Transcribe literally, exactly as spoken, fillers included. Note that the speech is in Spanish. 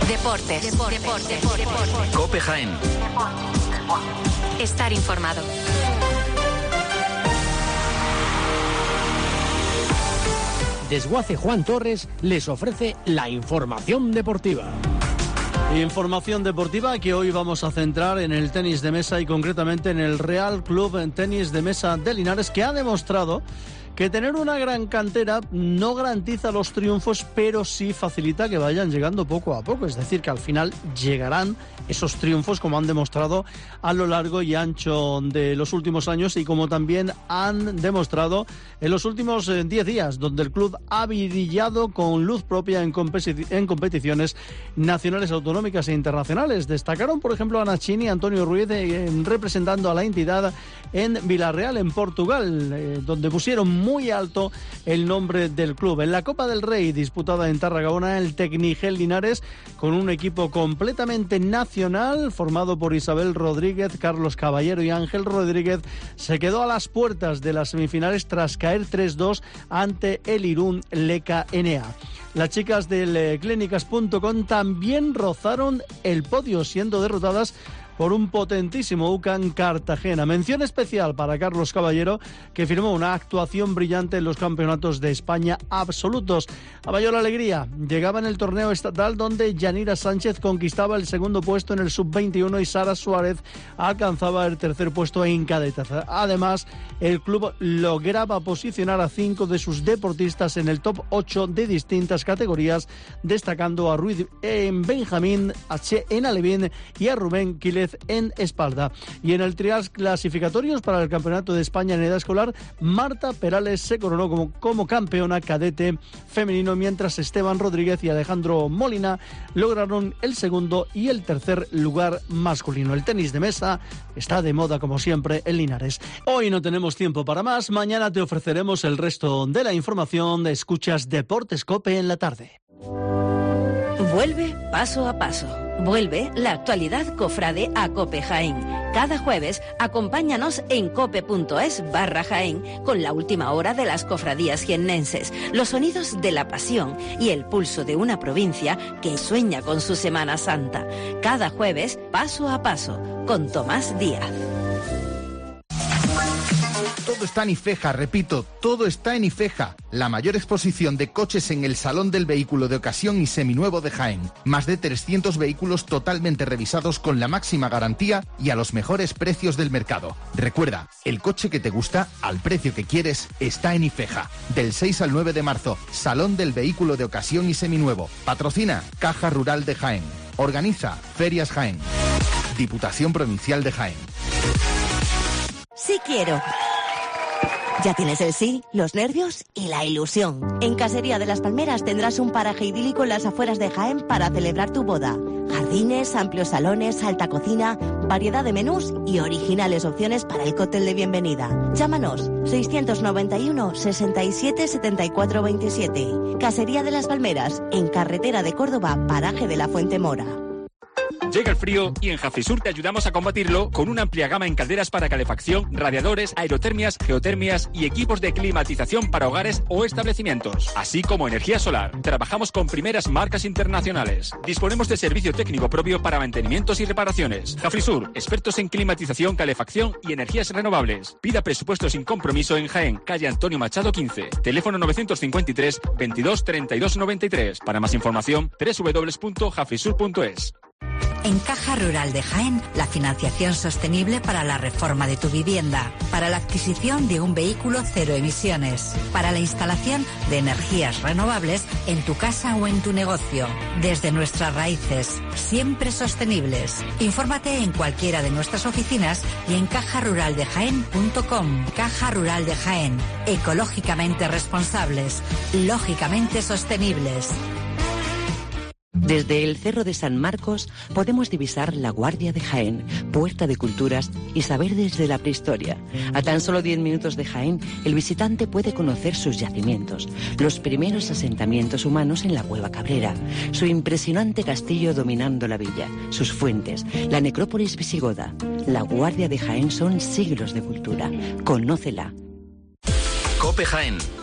Deportes. Deportes. Deportes. Deportes. COPE Jaén. Estar informado. Desguace Juan Torres les ofrece la información deportiva. Información deportiva que hoy vamos a centrar en el tenis de mesa y concretamente en el Real Club Tenis de Mesa de Linares, que ha demostrado que tener una gran cantera no garantiza los triunfos, pero sí facilita que vayan llegando poco a poco. Es decir, que al final llegarán esos triunfos, como han demostrado a lo largo y ancho de los últimos años y como también han demostrado en los últimos diez días, donde el club ha brillado con luz propia en, competi- en competiciones nacionales, autonómicas e internacionales. Destacaron, por ejemplo, Ana Chini y Antonio Ruiz eh, representando a la entidad en Villarreal, en Portugal, eh, donde pusieron muy alto el nombre del club. En la Copa del Rey, disputada en Tarragona, el Tecnigel Linares, con un equipo completamente nacional, formado por Isabel Rodríguez, Carlos Caballero y Ángel Rodríguez, se quedó a las puertas de las semifinales tras caer tres dos ante el Irún Leca N A. Las chicas del eh, clínicas punto com también rozaron el podio, siendo derrotadas por un potentísimo U C A N Cartagena. Mención especial para Carlos Caballero, que firmó una actuación brillante en los campeonatos de España absolutos. A mayor alegría, llegaba en el torneo estatal, donde Yanira Sánchez conquistaba el segundo puesto en el sub veintiuno y Sara Suárez alcanzaba el tercer puesto en cadetes. Además, el club lograba posicionar a cinco de sus deportistas en el top ocho de distintas categorías, destacando a Ruiz en Benjamín, a Che en alevín y a Rubén Quílez en espalda. Y en el trial clasificatorios para el Campeonato de España en edad escolar, Marta Perales se coronó como, como campeona cadete femenino, mientras Esteban Rodríguez y Alejandro Molina lograron el segundo y el tercer lugar masculino. El tenis de mesa está de moda, como siempre, en Linares. Hoy no tenemos tiempo para más. Mañana te ofreceremos el resto de la información. Escuchas Deportes COPE en la tarde. Vuelve paso a paso. Vuelve la actualidad cofrade a COPE Jaén. Cada jueves, acompáñanos en cope.es barra Jaén con la última hora de las cofradías jiennenses, los sonidos de la pasión y el pulso de una provincia que sueña con su Semana Santa. Cada jueves, paso a paso, con Tomás Díaz. Todo está en Ifeja, repito, todo está en Ifeja. La mayor exposición de coches en el Salón del Vehículo de Ocasión y Seminuevo de Jaén. Más de trescientos vehículos totalmente revisados con la máxima garantía y a los mejores precios del mercado. Recuerda, el coche que te gusta, al precio que quieres, está en Ifeja. Del seis al nueve de marzo, Salón del Vehículo de Ocasión y Seminuevo. Patrocina Caja Rural de Jaén. Organiza Ferias Jaén. Diputación Provincial de Jaén. Sí quiero. Ya tienes el sí, los nervios y la ilusión. En Casería de las Palmeras tendrás un paraje idílico en las afueras de Jaén para celebrar tu boda. Jardines, amplios salones, alta cocina, variedad de menús y originales opciones para el cóctel de bienvenida. Llámanos seiscientos noventa y uno, sesenta y siete, setenta y cuatro veintisiete. Casería de las Palmeras, en carretera de Córdoba, paraje de la Fuente Mora. Llega el frío y en Jafisur te ayudamos a combatirlo con una amplia gama en calderas para calefacción, radiadores, aerotermias, geotermias y equipos de climatización para hogares o establecimientos, así como energía solar. Trabajamos con primeras marcas internacionales. Disponemos de servicio técnico propio para mantenimientos y reparaciones. Jafisur, expertos en climatización, calefacción y energías renovables. Pida presupuesto sin compromiso en Jaén, calle Antonio Machado quince. Teléfono novecientos cincuenta y tres, veintidós, treinta y dos noventa y tres. Para más información, doble u doble u doble u punto jafisur punto es. En Caja Rural de Jaén, la financiación sostenible para la reforma de tu vivienda, para la adquisición de un vehículo cero emisiones, para la instalación de energías renovables en tu casa o en tu negocio. Desde nuestras raíces, siempre sostenibles. Infórmate en cualquiera de nuestras oficinas y en caja rural de jaén punto com. Caja Rural de Jaén, ecológicamente responsables, lógicamente sostenibles. Desde el Cerro de San Marcos podemos divisar la Guardia de Jaén, puerta de culturas y saber desde la prehistoria. A tan solo diez minutos de Jaén, el visitante puede conocer sus yacimientos, los primeros asentamientos humanos en la Cueva Cabrera, su impresionante castillo dominando la villa, sus fuentes, la necrópolis visigoda. La Guardia de Jaén son siglos de cultura. Conócela. COPE Jaén.